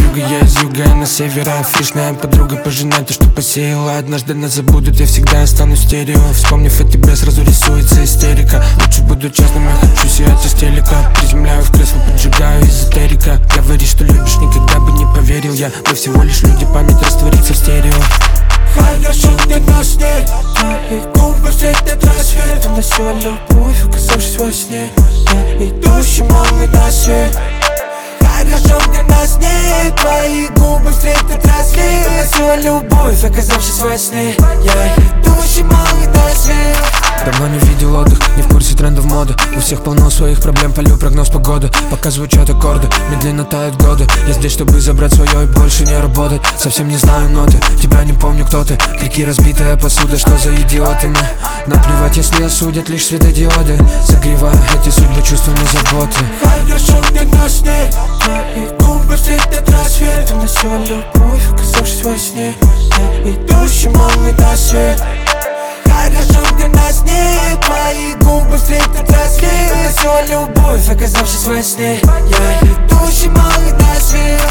юга, я из юга, я на севера. Фишная подруга, пожинай то, что посеяла. Однажды нас забудут, я всегда останусь стерео. Вспомнив о тебе, сразу рисуется истерика. Лучше буду честным, я хочу сиять из телека. Приземляю в кресло, поджигаю эзотерика. Говори, что любишь, никогда бы не поверил я. Мы всего лишь люди, память растворится в стерео. Хорошо, где нас нет, твои губы встретят рассвет. Уносила любовь, оказавшись во сне. Я идущий малый на свет. Хорошо, где нас нет, твои губы встретят рассвет. Уносила любовь, оказавшись во сне. Я идущий малый на свет. Давно не видел отдых, не в курсе трендов моды. У всех полно своих проблем, полю прогноз погоды. Пока звучат аккорды, медленно тают годы. Я здесь, чтобы забрать свое и больше не работать. Совсем не знаю ноты, тебя не помню, кто ты. Крики, разбитая посуда, что за идиоты? Наплевать, если осудят лишь светодиоды. Согревая эти судьбы чувствами заботы. Хорошо, где нас нет, твои губы встретят рассвет. Уносила любовь, оказавшись во сне. Я идущий малый на свет. Хорошо, где нас нет, твои губы встретят рассвет. Уносила любовь, оказавшись во сне. Я идущий малый на свет.